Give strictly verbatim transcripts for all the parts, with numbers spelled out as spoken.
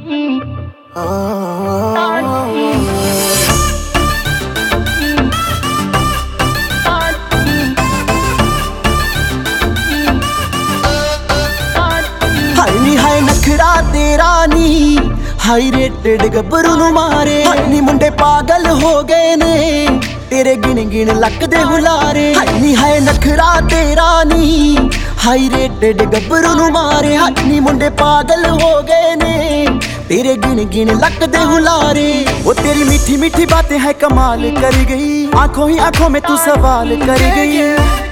High हाय नखरा तेरा नी high rated गब्बरू नू मारे नी मुंडे पागल हो गए ने तेरे गिन गिन लक दे हुलारे। नी हाय नखरा तेरा नी हाई रेटेड गब्बरू नू मारे नी मुंडे पागल हो गए ने तेरे गिन गिन लक दे हुलारे। वो तेरी मीठी मीठी बातें है कमाल कर गई, आंखों ही आंखों में तू सवाल कर गई।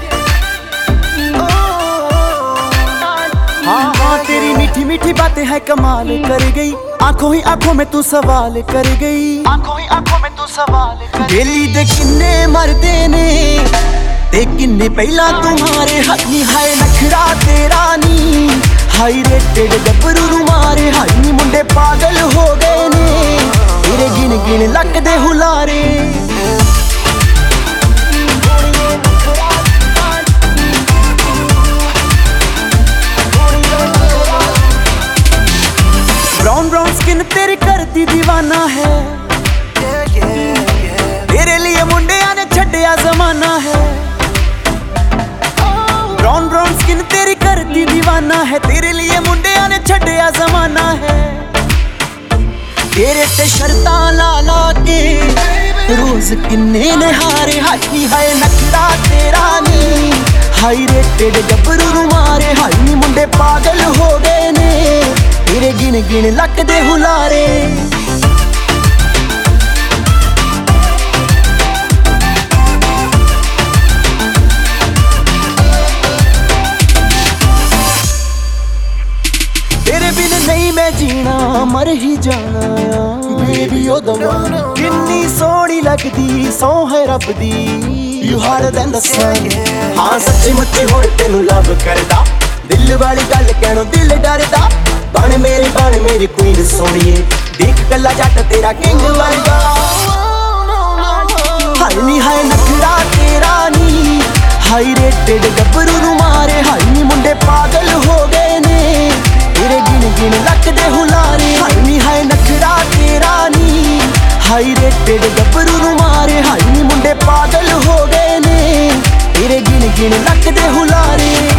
हाँ हाँ तेरी मीठी मीठी बातें है कमाल कर गई, आंखों ही आंखों में तू सवाल कर गई। आंखों ही आंखों में तू सवाल कर बेली दे किन्ने मरदे ने ते किन्ने पहला तुम्हारे हथनी। हाय नखरा तेरा नी हाई रेटेड गब्बरू नू मारे नी मुंडे पागल हो गए ने तेरे गिन गिन लक दे हुलारे। ब्राउन ब्राउन स्किन तेरी करती दीवाना है, तेरे लिए मुंडिया ने छड्डिया जमाना है। ब्राउन ब्राउन स्किन तेरी करती दीवाना है, तेरे लिए मुंडिया ने छड्डिया जमाना है। तेरे ते शर्तां ला ला के रोज किन्ने ने हारे हाई हाय नखरा तेरा नी हाई रेटेड गब्बरू नू मारे नी मुंडे पागल हो गए ने तेरे गिन गिन लक दे हुलारे। तेरे बिन नहीं मैं जीना मर ही जाना बेबी ओ दवाना। किन्नी सोहनी लगदी सौ है रब दी you harder than the sun. हाँ सच्ची मुच्ची हुण तेनू लव करदा, दिल वाली गल कहणों दिल डरदा। बन मेरी बन मेरी क्वीन सोनिए देख कला जट तेरा किंग वर्गा। हाय नी हाय नखरा तेरा नी हाई रेटेड गब्बरू नू मारे नी मुंडे पागल हो गए ने तेरे गिन गिन लक दे हुलारे। हाय नी हाय नखरा तेरा नी हाई रेटेड गब्बरू नू मारे नी मुंडे पागल हो गए ने तेरे गिन गिन लक दे हुलारे।